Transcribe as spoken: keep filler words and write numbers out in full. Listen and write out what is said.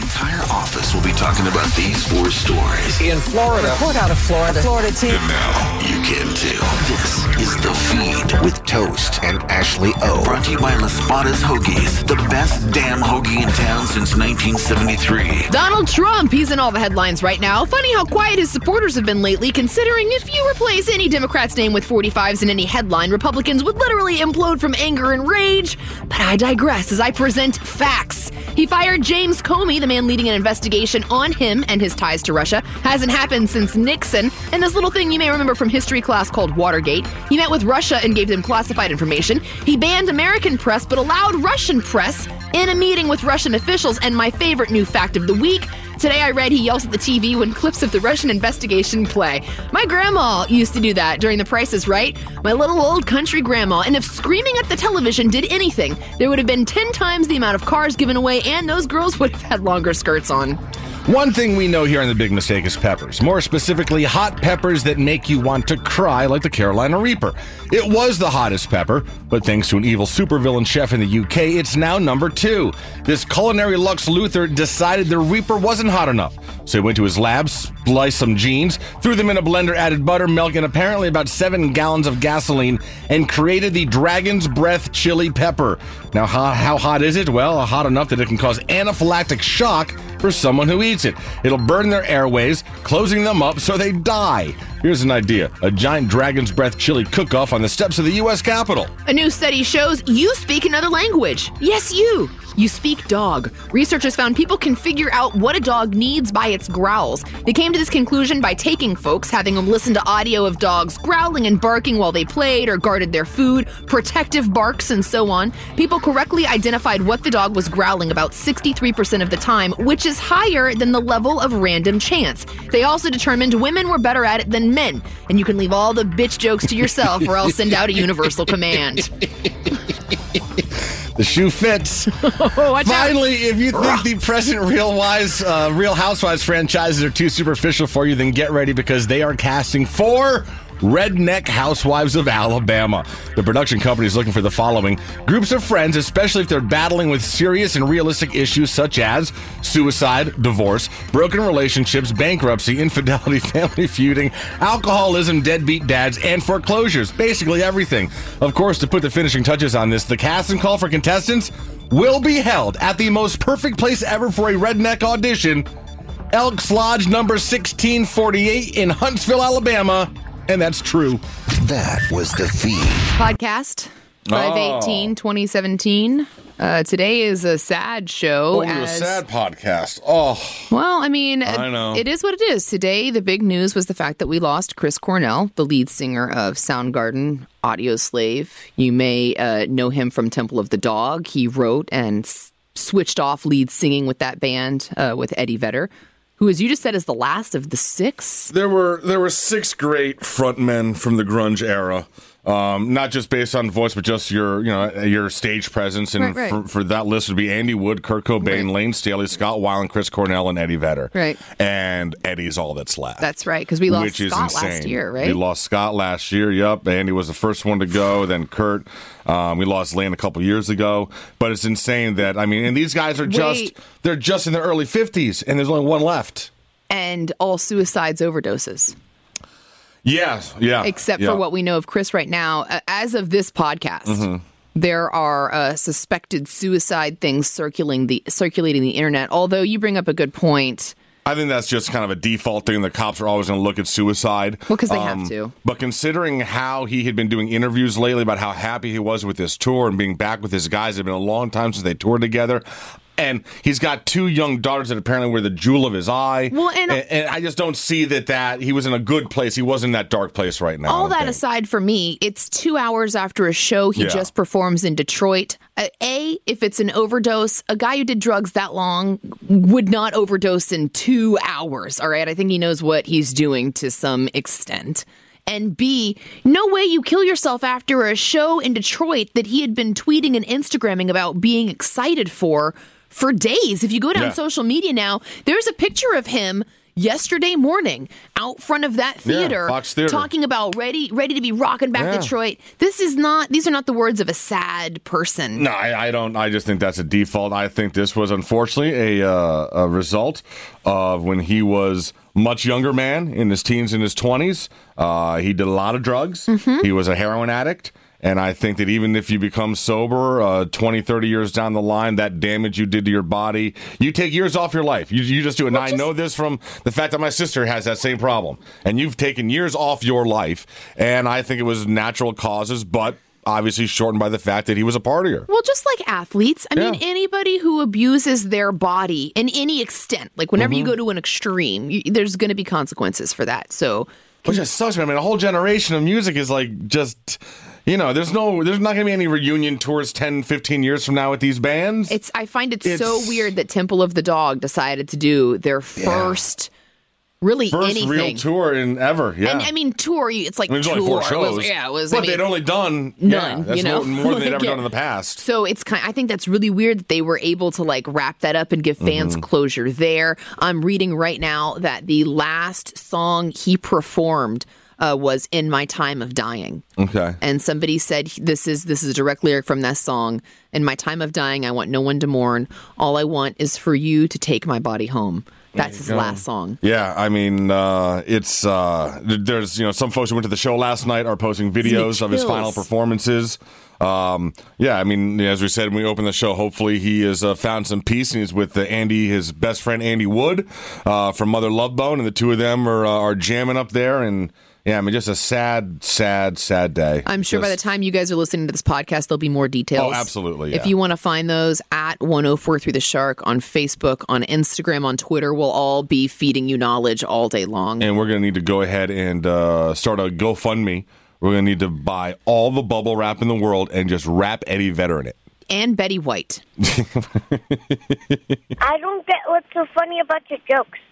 entire office will be talking about these four stories. In Florida. Report out of Florida. Florida team. And now you can too. This is The Feed with Toast and Ashley O. Brought to you by Las Patas Hoagies, the best damn hoagie in town since nineteen seventy-three. Donald Trump, he's in all the headlines right now. Funny how quiet his supporters have been lately, considering if you replace any Democrat's name with forty-fives in any headline, Republicans would literally implode from anger and rage. But I digress as I present facts. He fired James Comey, the man leading an investigation on him and his ties to Russia. Hasn't happened since Nixon. And this little thing you may remember from history class called Watergate. He met with Russia and gave them classified information. He banned American press but allowed Russian press in a meeting with Russian officials. And my favorite new fact of the week, today I read he yells at the T V when clips of the Russian investigation play. My grandma used to do that during The Price is Right. My little old country grandma. And if screaming at the television did anything, there would have been ten times the amount of cars given away and those girls would have had longer skirts on. One thing we know here on The Big Mistake is peppers. More specifically, hot peppers that make you want to cry like the Carolina Reaper. It was the hottest pepper, but thanks to an evil supervillain chef in the U K, it's now number two. This culinary Lux Luthor decided the Reaper wasn't hot enough. So he went to his lab, spliced some jeans, threw them in a blender, added butter, milk, and apparently about seven gallons of gasoline, and created the Dragon's Breath chili pepper. Now, how, how hot is it? Well, hot enough that it can cause anaphylactic shock for someone who eats it. It'll burn their airways, closing them up so they die. Here's an idea. A giant Dragon's Breath chili cook-off on the steps of the U S Capitol. A new study shows you speak another language. Yes, you. You speak dog. Researchers found people can figure out what a dog needs by its growls. They came to this conclusion by taking folks, having them listen to audio of dogs growling and barking while they played or guarded their food, protective barks, and so on. People correctly identified what the dog was growling about sixty-three percent of the time, which is higher than the level of random chance. They also determined women were better at it than men. And you can leave all the bitch jokes to yourself or I'll send out a universal command. The shoe fits. Oh, Finally, if you think the present Real Wives, uh, Real Housewives franchises are too superficial for you, then get ready because they are casting four Redneck Housewives of Alabama. The production company is looking for the following groups of friends, especially if they're battling with serious and realistic issues such as suicide, divorce, broken relationships, bankruptcy, infidelity, family feuding, alcoholism, deadbeat dads, and foreclosures. Basically everything. Of course, to put the finishing touches on this, the casting call for contestants will be held at the most perfect place ever for a redneck audition, Elks Lodge number sixteen forty-eight in Huntsville, Alabama. And that's true. That was The Feed. Podcast, five eighteen twenty seventeen. Uh, today is a sad show. Oh, as, a sad podcast. Oh. Well, I mean, I know. It is what it is. Today, the big news was the fact that we lost Chris Cornell, the lead singer of Soundgarden, Audioslave. You may uh, know him from Temple of the Dog. He wrote and s- switched off lead singing with that band uh, with Eddie Vedder, who, as you just said, is the last of the six. There were there were six great frontmen from the grunge era, um, not just based on voice, but just your you know your stage presence. And right, right. For, for that list would be Andy Wood, Kurt Cobain, Right. Lane Staley, Scott Weiland, Chris Cornell, and Eddie Vedder. Right. And Eddie's all that's left. That's right, because we lost which is Scott insane. last year, right? We lost Scott last year. Yep. Andy was the first one to go. Then Kurt. Um, we lost Lane a couple years ago. But it's insane that I mean, and these guys are just Wait. they're just in their early fifties, and there's only one left. And all suicides, overdoses. Yes, yeah. Except yeah. for what we know of Chris right now. Uh, as of this podcast, Mm-hmm. there are uh, suspected suicide things circulating the circulating the internet. Although you bring up a good point. I think that's just kind of a default thing. The cops are always going to look at suicide. Well, because they have to. But considering how he had been doing interviews lately about how happy he was with this tour and being back with his guys, it had been a long time since they toured together. And he's got two young daughters that apparently were the jewel of his eye. Well, and, and, and I just don't see that that he was in a good place. He wasn't in that dark place right now. All I that think. aside, for me, it's two hours after a show he Yeah. just performs in Detroit. Uh, a, if it's an overdose, a guy who did drugs that long would not overdose in two hours. All right, I think he knows what he's doing to some extent. And B, no way you kill yourself after a show in Detroit that he had been tweeting and Instagramming about being excited for for days. If you go down Yeah. social media now, there's a picture of him yesterday morning out front of that theater, yeah, Fox Theater, talking about ready ready to be rocking back yeah. Detroit. This is not, these are not the words of a sad person. No, I, I don't. I just think that's a default. I think this was unfortunately a, uh, a result of when he was much younger man in his teens and his twenties. Uh, he did a lot of drugs. Mm-hmm. He was a heroin addict. And I think that even if you become sober uh, twenty, thirty years down the line, that damage you did to your body, you take years off your life. You, you just do it. And well, I just, know this from the fact that my sister has that same problem. And you've taken years off your life. And I think it was natural causes, but obviously shortened by the fact that he was a partier. Well, just like athletes. I yeah. mean, anybody who abuses their body in any extent, like whenever mm-hmm. you go to an extreme, you, there's going to be consequences for that. So, which just sucks, man. I mean, a whole generation of music is like just... You know, there's no, there's not going to be any reunion tours ten, fifteen years from now with these bands. It's. I find it it's, so weird that Temple of the Dog decided to do their first, yeah. really first anything. real tour in ever. Yeah, and I mean tour. It's like I mean, tour. only four shows. It was, yeah, it was. But I mean, they'd only done none. Yeah, that's you know, more, more than they'd ever yeah. done in the past. So it's kind. I think that's really weird that they were able to like wrap that up and give fans mm-hmm. closure there. I'm reading right now that the last song he performed Uh, was In My Time of Dying. Okay. And somebody said, this is this is a direct lyric from that song. In my time of dying, I want no one to mourn. All I want is for you to take my body home. That's his go. last song. Yeah, I mean, uh, it's, uh, there's, you know, some folks who went to the show last night are posting videos of his final performances. Um, yeah, I mean, as we said when we opened the show, hopefully he has uh, found some peace and he's with uh, Andy, his best friend Andy Wood uh, from Mother Love Bone, and the two of them are, uh, are jamming up there. And yeah, I mean, just a sad, sad, sad day. I'm sure just, by the time you guys are listening to this podcast, there'll be more details. Oh, absolutely. Yeah. If you want to find those at one oh four three The Shark on Facebook, on Instagram, on Twitter, we'll all be feeding you knowledge all day long. And we're going to need to go ahead and uh, start a GoFundMe. We're going to need to buy all the bubble wrap in the world and just wrap Eddie Vedder in it. And Betty White. I don't get what's so funny about your jokes.